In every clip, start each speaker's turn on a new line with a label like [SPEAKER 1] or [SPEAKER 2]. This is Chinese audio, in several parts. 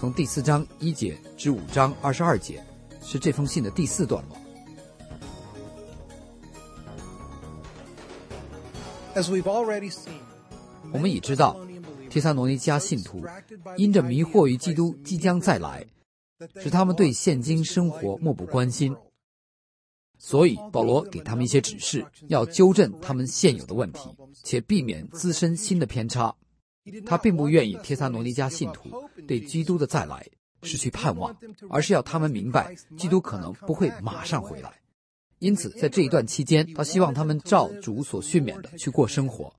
[SPEAKER 1] 从第4章1节至5章22节是这封信的第4段落。我们已知道，帖撒罗尼迦信徒因着迷惑于基督即将再来，使他们对现今生活漠不关心，所以保罗给他们一些指示，要纠正他们现有的问题，且避免滋生新的偏差。他并不愿意帖撒罗尼迦信徒对基督的再来失去盼望，而是要他们明白基督可能不会马上回来。因此在这一段期间，他希望他们照主所训勉的去过生活。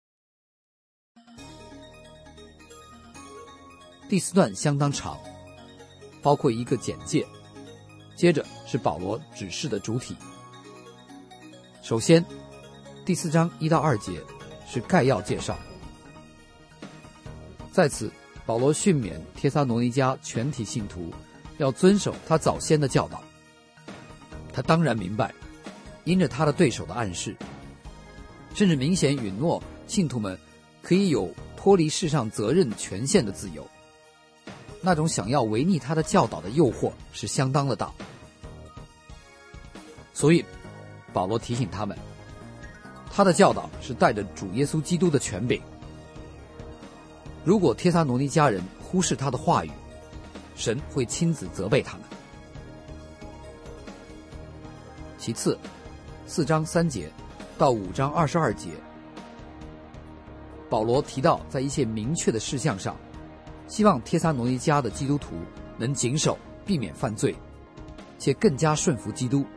[SPEAKER 1] 第4段相当长，包括一个简介，接着是保罗指示的主体。首先，第4章1到2节是概要介绍，在此保罗训勉帖撒罗尼迦全体信徒要遵守他早先的教导。他当然明白，因着他的对手的暗示，甚至明显允诺信徒们可以有脱离世上责任权限的自由，那种想要违逆他的教导的诱惑是相当的大。所以保罗提醒他们，他的教导是带着主耶稣基督的权柄。如果帖撒罗尼迦人忽视他的话语，神会亲自责备他们。其次，4章3节到5章22节，保罗提到在一些明确的事项上，希望帖撒罗尼迦的基督徒能谨守，避免犯罪，且更加顺服基督。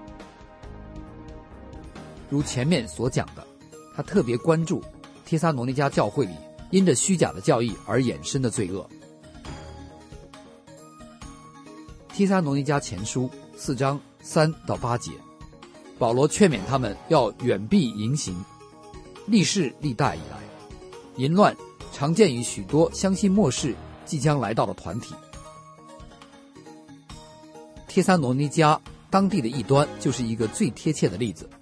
[SPEAKER 1] 如前面所讲的，他特别关注帖撒罗尼迦教会里因着虚假的教义而衍生的罪恶。帖撒罗尼迦前书4章3到8节，保罗劝勉他们要远避淫行。历世历代以来，淫乱常见于许多相信末世即将来到的团体。帖撒罗尼迦当地的异端就是一个最贴切的例子。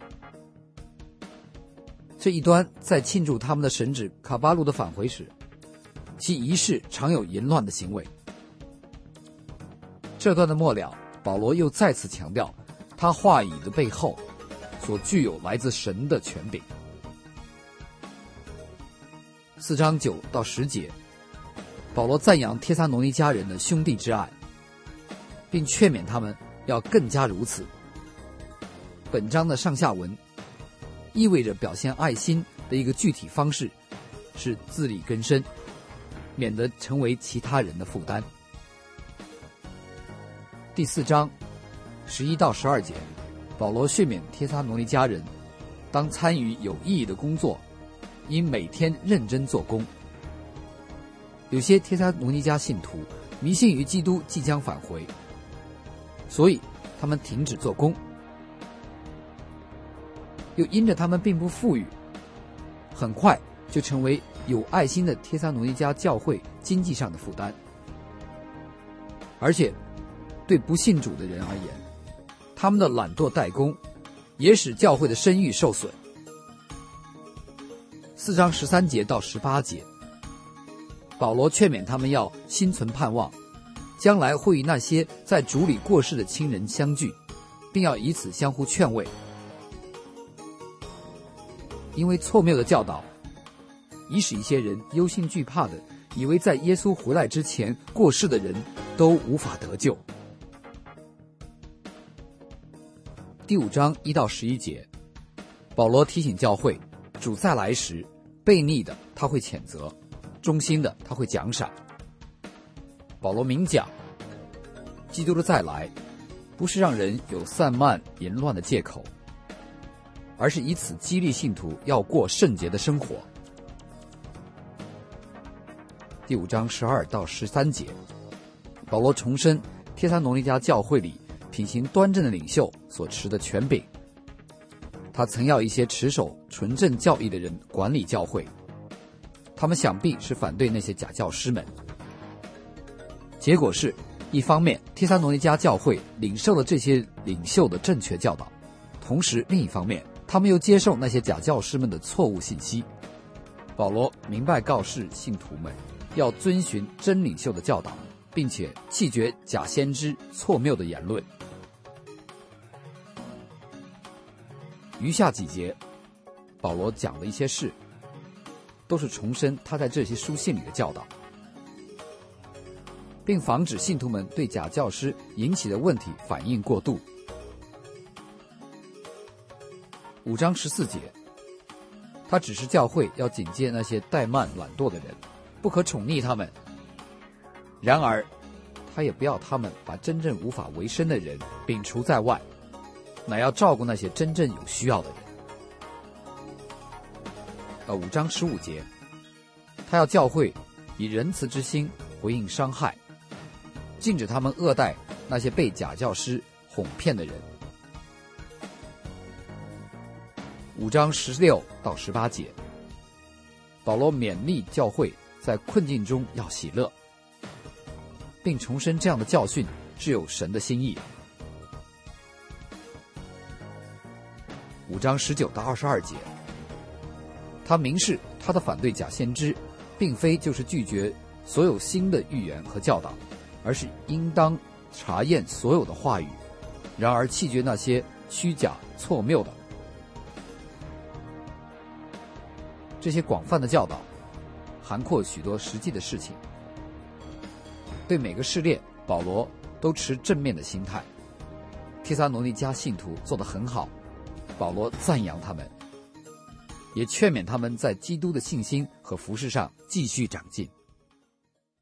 [SPEAKER 1] 这一端在庆祝他们的神祇卡巴路的返回时，其仪式常有淫乱的行为。这段的末了，保罗又再次强调他话语的背后所具有来自神的权柄。4章9到10节，保罗赞扬帖撒罗尼迦人的兄弟之爱，并劝勉他们要更加如此。本章的上下文意味着表现爱心的一个具体方式是自力更生，免得成为其他人的负担。第4章11到12节，保罗训勉帖撒罗尼迦人当参与有意义的工作，应每天认真做工。有些帖撒罗尼迦信徒迷信于基督即将返回，所以他们停止做工，又因着他们并不富裕，很快就成为有爱心的帖撒罗尼迦教会经济上的负担。而且对不信主的人而言，他们的懒惰怠工也使教会的声誉受损。4章13节到18节，保罗劝勉他们要心存盼望，将来会与那些在主里过世的亲人相聚，并要以此相互劝慰。因为错谬的教导，已使一些人忧心惧怕的以为在耶稣回来之前过世的人都无法得救。第5章1到11节，保罗提醒教会，主再来时，悖逆的他会谴责，忠心的他会奖赏。保罗明讲，基督的再来不是让人有散漫淫乱的借口，而是以此激励信徒要过圣洁的生活。第5章12到13节，保罗重申帖撒罗尼迦教会里品行端正的领袖所持的权柄。他曾要一些持守纯正教义的人管理教会，他们想必是反对那些假教师们。结果是，一方面帖撒罗尼迦教会领受了这些领袖的正确教导，同时另一方面他们又接受那些假教师们的错误信息。保罗明白告示信徒们要遵循真领袖的教导， 并且弃绝假先知错谬的言论。余下几节，保罗讲的一些事，都是重申他在这些书信里的教导，并防止信徒们对假教师引起的问题反应过度。5章14节，他指示教会要警戒那些怠慢懒惰的人，不可宠溺他们。然而他也不要他们把真正无法为生的人摒除在外，乃要照顾那些真正有需要的人。5章15节，他要教会以仁慈之心回应伤害，禁止他们恶待那些被假教师哄骗的人。5章16到18节，保罗勉励教会在困境中要喜乐，并重申这样的教训是有神的心意。5章19到22节，他明示他的反对假先知，并非就是拒绝所有新的预言和教导，而是应当查验所有的话语，然而弃绝那些虚假错谬的。这些广泛的教导涵括许多实际的事情，对每个试炼，保罗都持正面的心态。帖撒罗尼迦信徒做得很好，保罗赞扬他们，也劝勉他们在基督的信心和服事上继续长进。